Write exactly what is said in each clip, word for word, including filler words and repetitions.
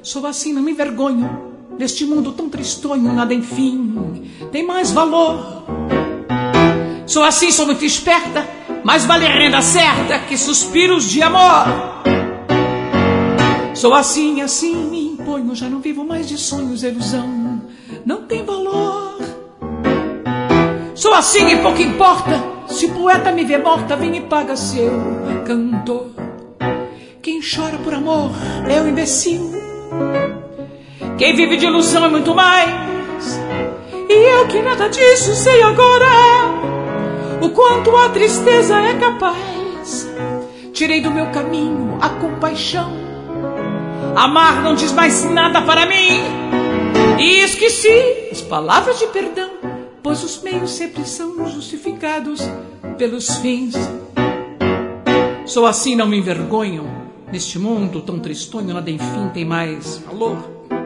Sou assim, não me envergonho. Neste mundo tão tristonho, nada enfim tem mais valor. Sou assim, sou muito esperta, mas vale renda certa que suspiros de amor. Sou assim, assim me imponho, já não vivo mais de sonhos, ilusão não tem valor. Sou assim e pouco importa, se o poeta me vê morta, vem e paga seu cantor. Quem chora por amor é o imbecil, quem vive de ilusão é muito mais. E eu que nada disso sei agora, o quanto a tristeza é capaz. Tirei do meu caminho a compaixão, amar não diz mais nada para mim. E esqueci as palavras de perdão, pois os meios sempre são justificados pelos fins. Sou assim, não me envergonho. Neste mundo tão tristonho, nada enfim tem mais valor.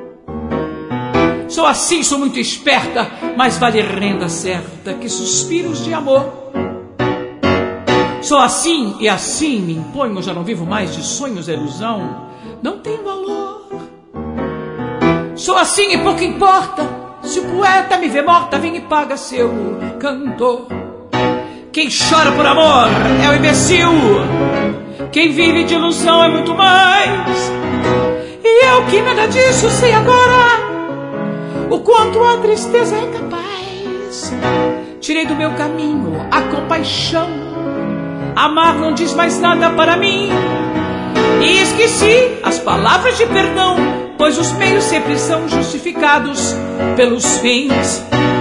Sou assim, sou muito esperta, mas vale renda certa que suspiros de amor. Sou assim e assim me imponho, já não vivo mais de sonhos, ilusão não tem valor. Sou assim e pouco importa, se o poeta me vê morta, vem e paga seu cantor. Quem chora por amor é o imbecil, quem vive de ilusão é muito mais. E eu que nada disso sei agora, o quanto a tristeza é capaz. Tirei do meu caminho a compaixão, amar não diz mais nada para mim. E esqueci as palavras de perdão, pois os meios sempre são justificados pelos fins.